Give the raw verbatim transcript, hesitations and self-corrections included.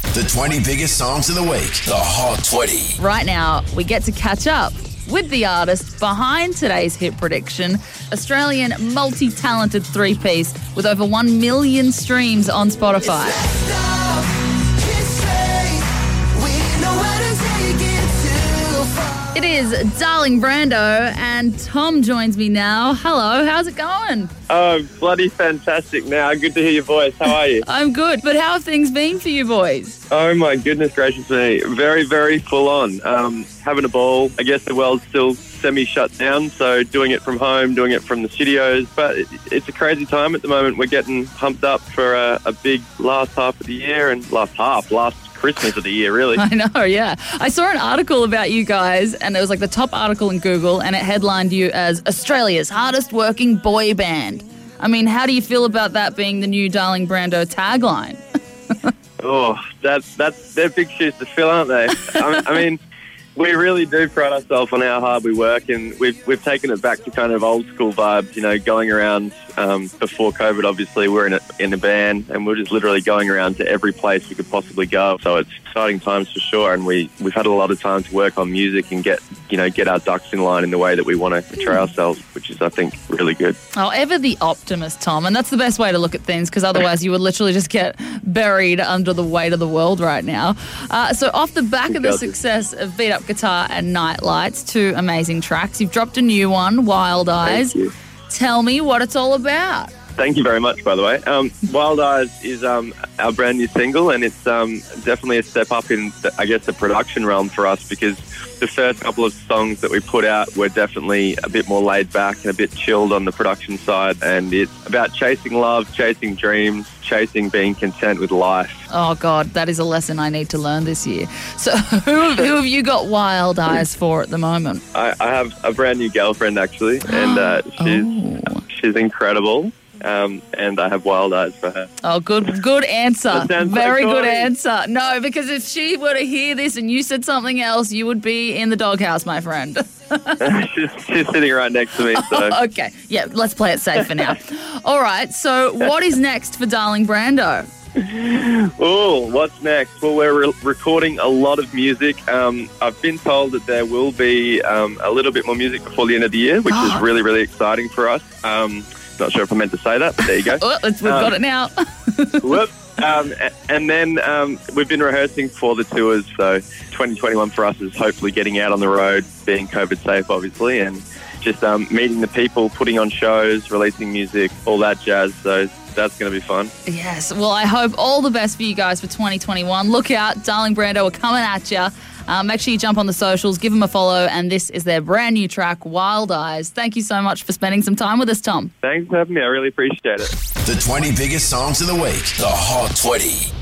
The twenty biggest songs of the week. The Hot twenty. Right now, we get to catch up with the artist behind today's hit prediction, Australian multi-talented three-piece with over one million streams on Spotify. It is Darling Brando, and Tom joins me now. Hello, how's it going? Oh, bloody fantastic now. Good to hear your voice. How are you? I'm good, but how have things been for you boys? Oh, my goodness gracious me. Very, very full on. Um, having a ball. I guess the world's still semi-shut down, so doing it from home, doing it from the studios. But it, it's a crazy time at the moment. We're getting pumped up for a, a big last half of the year, and last half, last Christmas of the year, really. I know, yeah. I saw an article about you guys, and it was like the top article in Google, and it headlined you as Australia's hardest working boy band. I mean, how do you feel about that being the new Darling Brando tagline? Oh, that's that's they're big shoes to fill, aren't they? I, I mean, we really do pride ourselves on how hard we work, and we've we've taken it back to kind of old school vibes. You know, going around um, before COVID. Obviously, we're in a in a band, and we're just literally going around to every place we could possibly go. So it's exciting times for sure, and we we've had a lot of time to work on music and get you know get our ducks in line in the way that we want to portray ourselves, which is I think really good. Oh, ever the optimist, Tom, and that's the best way to look at things, because otherwise you would literally just get buried under the weight of the world right now. Uh, so off the back of the success of Beat Up Guitar and Night Lights, two amazing tracks, you've dropped a new one, Wild Eyes. Thank you. Tell me what it's all about. Thank you very much, by the way. Um, Wild Eyes is um, our brand new single, and it's um, definitely a step up in, the, I guess, the production realm for us, because the first couple of songs that we put out were definitely a bit more laid back and a bit chilled on the production side, and it's about chasing love, chasing dreams, chasing being content with life. Oh, God, that is a lesson I need to learn this year. So who, who have you got Wild Eyes for at the moment? I, I have a brand new girlfriend, actually, and uh, she's, Oh. she's incredible. Um, and I have wild eyes for her. Oh, good good answer. That sounds so Very good corny. answer. No, because if she were to hear this and you said something else, you would be in the doghouse, my friend. she's, she's sitting right next to me. So Okay, yeah, let's play it safe for now. All right, so what is next for Darling Brando? Oh, what's next? Well, we're re- recording a lot of music. Um, I've been told that there will be um, a little bit more music before the end of the year, which Oh. is really, really exciting for us. Um, not sure if I meant to say that, but there you go. Oh, it's, we've Um, got it now. Whoop. Um, a- and then um, we've been rehearsing for the tours, so twenty twenty-one for us is hopefully getting out on the road, being COVID safe, obviously, and just um, meeting the people, putting on shows, releasing music, all that jazz. So that's going to be fun. Yes, well, I hope all the best for you guys for twenty twenty-one. Look out, Darling Brando are coming at you. Uh, make sure you jump on the socials, give them a follow, and this is their brand new track, Wild Eyes. Thank you so much for spending some time with us, Tom. Thanks for having me. I really appreciate it. The twenty biggest songs of the week. The Hot twenty.